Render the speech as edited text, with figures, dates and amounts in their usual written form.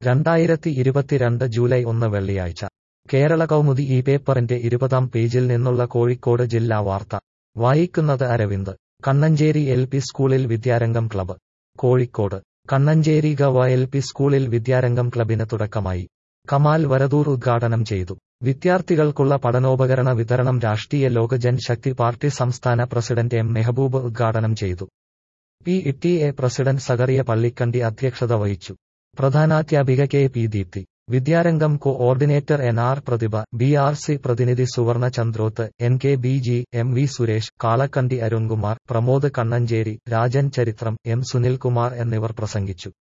2022 July 1 വെള്ളിയാഴ്ച കേരള കൗമുദി ഈ പേപ്പറിന്റെ 20-ാം പേജിൽ നിന്നുള്ള കോഴിക്കോട് ജില്ലാ വാർത്ത വായിക്കുന്നത് അരവിന്ദ്. കണ്ണഞ്ചേരി LP സ്കൂളിൽ വിദ്യാരംഗം ക്ലബ്ബ്. കോഴിക്കോട് കണ്ണഞ്ചേരി ഗവ LP സ്കൂളിൽ വിദ്യാരംഗം ക്ലബിന് തുടക്കമായി. കമാൽ വരദൂർ ഉദ്ഘാടനം ചെയ്തു. വിദ്യാർത്ഥികൾക്കുള്ള പഠനോപകരണ വിതരണം രാഷ്ട്രീയ ലോക ജൻശക്തി പാർട്ടി സംസ്ഥാന പ്രസിഡന്റ് M മെഹബൂബ് ഉദ്ഘാടനം ചെയ്തു. PTA പ്രസിഡന്റ് സക്കറിയ പള്ളിക്കണ്ടി അധ്യക്ഷത വഹിച്ചു. പ്രധാനാധ്യാപിക KP ദീപ്തി, വിദ്യാരംഗം കോഓർഡിനേറ്റർ NR പ്രതിഭ, BRC പ്രതിനിധി സുവർണ ചന്ദ്രോത്ത്, NKBG, MV സുരേഷ്, കാളക്കണ്ടി അരുൺകുമാർ, പ്രമോദ് കണ്ണഞ്ചേരി, രാജൻ ചരിത്രം, M സുനിൽകുമാർ എന്നിവർ പ്രസംഗിച്ചു.